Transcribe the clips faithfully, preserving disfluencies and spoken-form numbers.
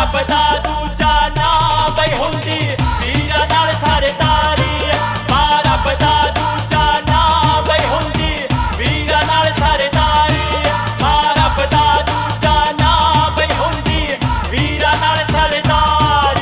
पता दूजा ना बई हुंदी वीरा नाल सारे तारी मारा पता दूजा ना बई हुंदी वीरा नाल सारे तारी मारा पता दूजा ना बई हुंदी वीरा नाल सारे तारी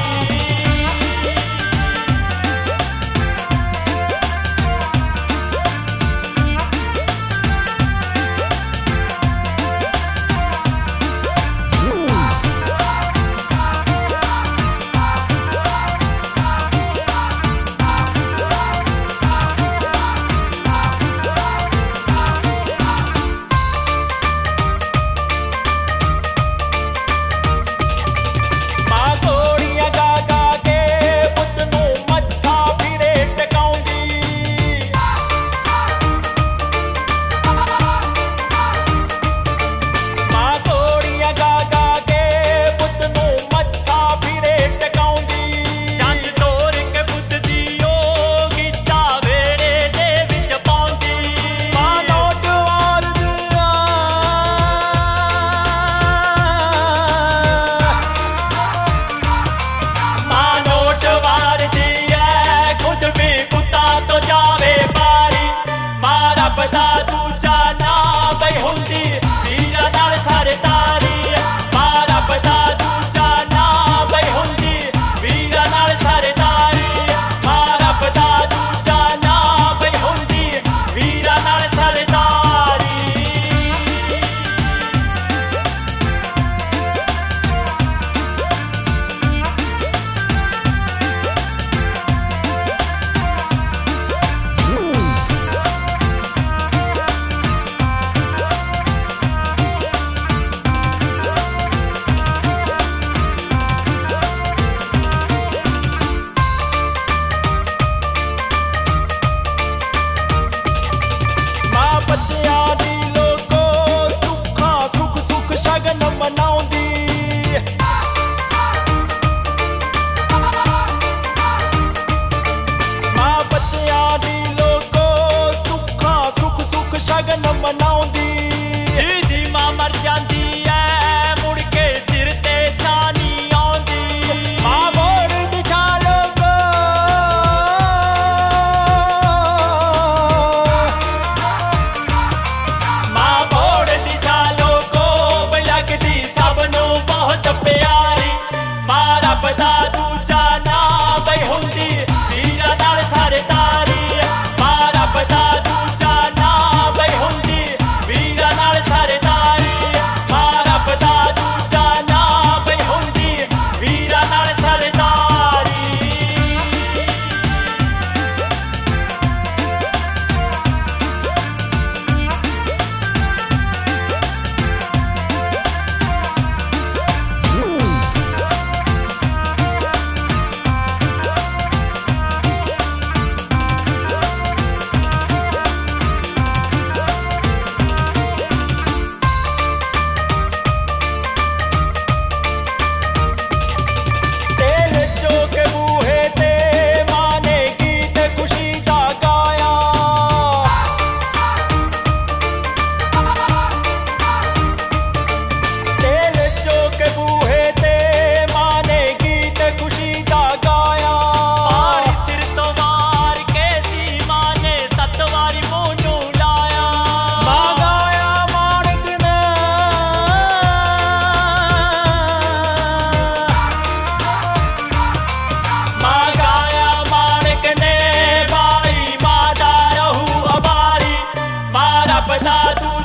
पता दूजा ना बई हुंदी वीरा नाल सारे तारी मारा पता दूजा ना बई हुंदी वीरा नाल सारे तारी मारा पता दूजा ना बई हुंदी वीरा नाल सारे तारी शगन मनाउंदी मां बच्चियां दी लोगो सुखा सुख सुख शगन मनाउंदी जिदी मां मर जांदी ऐ मुड़ के सिर ते छानी आउंदी मां मोड़ दी छा लोगो मां मोड़ दी छा बहुत प्यारी मारा पता दूजा ना बई हुंदी वीरा नाल सारे तारी मारा पता दूजा ना बई हुंदी वीरा नाल सारे तारी मारा पता दूजा ना बई हुंदी वीरा नाल सारे तारी पता तू